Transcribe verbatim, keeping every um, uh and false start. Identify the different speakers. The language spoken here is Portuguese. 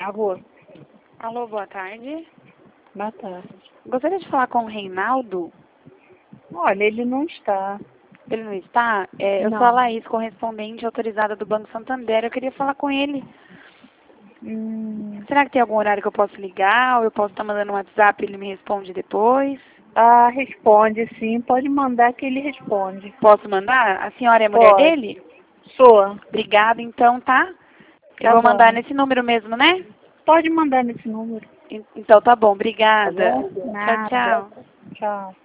Speaker 1: Alô?
Speaker 2: Alô, boa tarde.
Speaker 1: Boa tarde.
Speaker 2: Gostaria de falar com o Reinaldo.
Speaker 1: Olha, ele não está.
Speaker 2: Ele não está? É, eu
Speaker 1: Não.
Speaker 2: sou a Laís, correspondente autorizada do Banco Santander. Eu queria falar com ele.
Speaker 1: Hum,
Speaker 2: Será que tem algum horário que eu posso ligar? Ou eu posso estar mandando um WhatsApp e ele me responde depois?
Speaker 1: ah, responde sim. Pode mandar que ele responde.
Speaker 2: Posso mandar? A senhora é a mulher
Speaker 1: Pode.
Speaker 2: dele?
Speaker 1: Sou.
Speaker 2: Obrigada, então, tá? Eu
Speaker 1: Tá
Speaker 2: vou mandar
Speaker 1: bom.
Speaker 2: nesse número mesmo, né?
Speaker 1: Pode mandar nesse número.
Speaker 2: En- Então tá bom,
Speaker 1: Tá
Speaker 2: obrigada.
Speaker 1: bom?
Speaker 2: Tchau,
Speaker 1: Nada.
Speaker 2: tchau.
Speaker 1: Tchau.